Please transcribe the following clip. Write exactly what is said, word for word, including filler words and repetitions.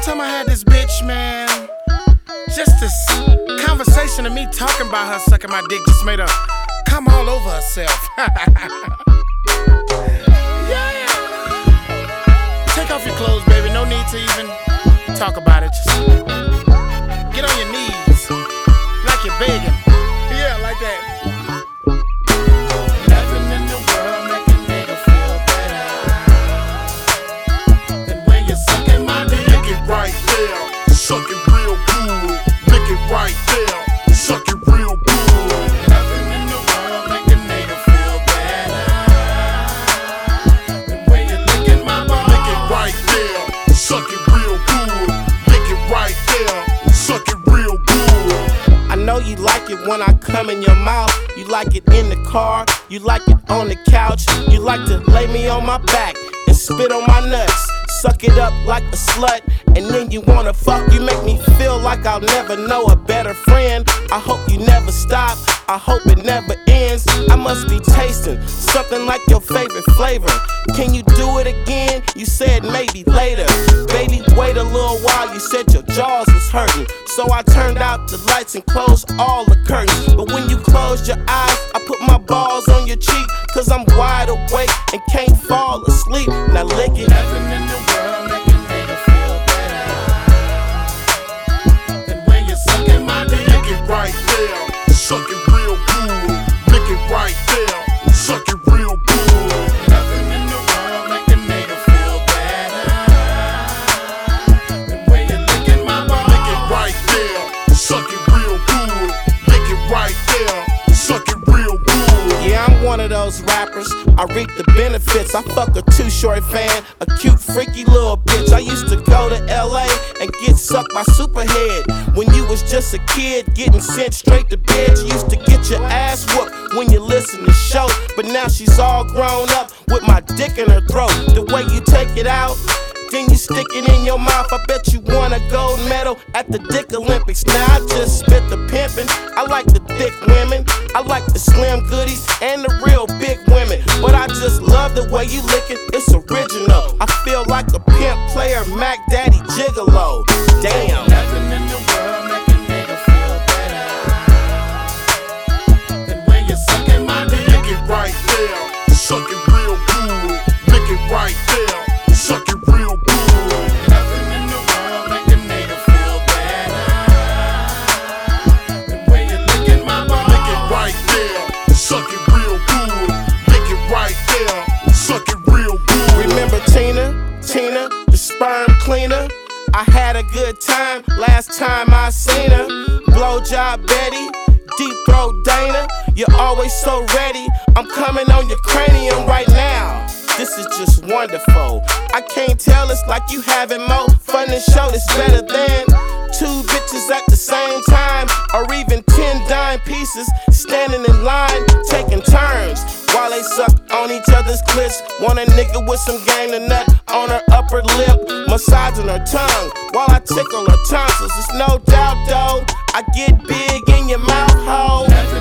time I had this bitch, man, just this conversation of me talking about her sucking my dick just made her come all over herself. Yeah. Take off your clothes, baby. No need to even talk about it. Just get on your knees like you're begging. Yeah, like that. Nothing in the world make a nigga feel better than when you're sucking my dick. Lick it right there, suck it real good. Lick it right there, suck it real good. Nothing in the world make a nigga feel better than when you're licking my balls. Lick it right there, suck it real good. Lick it right there, suck it real good. I know you like it when I come in your mouth. You like it in the car, you like it on the couch. You like to lay me on my back and spit on my nuts. Suck it up like a slut, and then you wanna fuck. You make me feel like I'll never know a better friend. I hope you never stop, I hope it never ends. I must be tasting something like your favorite flavor. Can you do it again? You said maybe later. Baby, wait a little while, you said your jaws was hurting. So I turned out the lights and closed all the curtains. But when you closed your eyes, I put my balls on your cheek, cause I'm wide awake and can't fall asleep. Now lick it. Nothing in the world make a nigga feel better than when you're sucking my dick. Lick it right there, suck it real good. Lick it right there, suck it real good. Nothing in the world make a nigga feel better than when you're licking my balls. Lick it right there, suck it real good. Lick it right there, suck it real good. Yeah, I'm one of those rappers, I reap the benefits. I fuck a Too Short fan, a cute freaky little bitch. I used to go to L A and get sucked by Superhead. When you was just a kid, getting sent straight to bed. You used to get your ass whooped when you listen to show. But now she's all grown up with my dick in her throat. The way you take it out, then you stick it in your mouth. I bet you won a gold medal at the Dick Olympics. Now I just spit the pimpin'. I like the thick women, I like the slim goodies and the real big women. But I just love the way you lick it, it's original. I feel like a pimp player, Mac Daddy Gigolo. Damn. Nothing in the world make a nigga feel better than when you're sucking my dick. Lick it right there, suck it real good. Lick it right there, suck it real good. Nothing in the world make a nigga feel better than when you're licking my balls. Lick it right there, suck it real good. Lick it right there, suck it real good. Remember Tina, Tina, the sperm cleaner? I had a good time last time I seen her. Blowjob Betty, deep throat Dana. You're always so ready, I'm coming on your cranium right now. This is just wonderful. I can't tell, it's like you having more fun than show. It's better than two bitches at the same time, or even ten dime pieces standing in line, taking turns while they suck on each other's clits. Want a nigga with some game to nut on her upper lip, massaging her tongue while I tickle her tonsils. It's no doubt though, I get big in your mouth hole.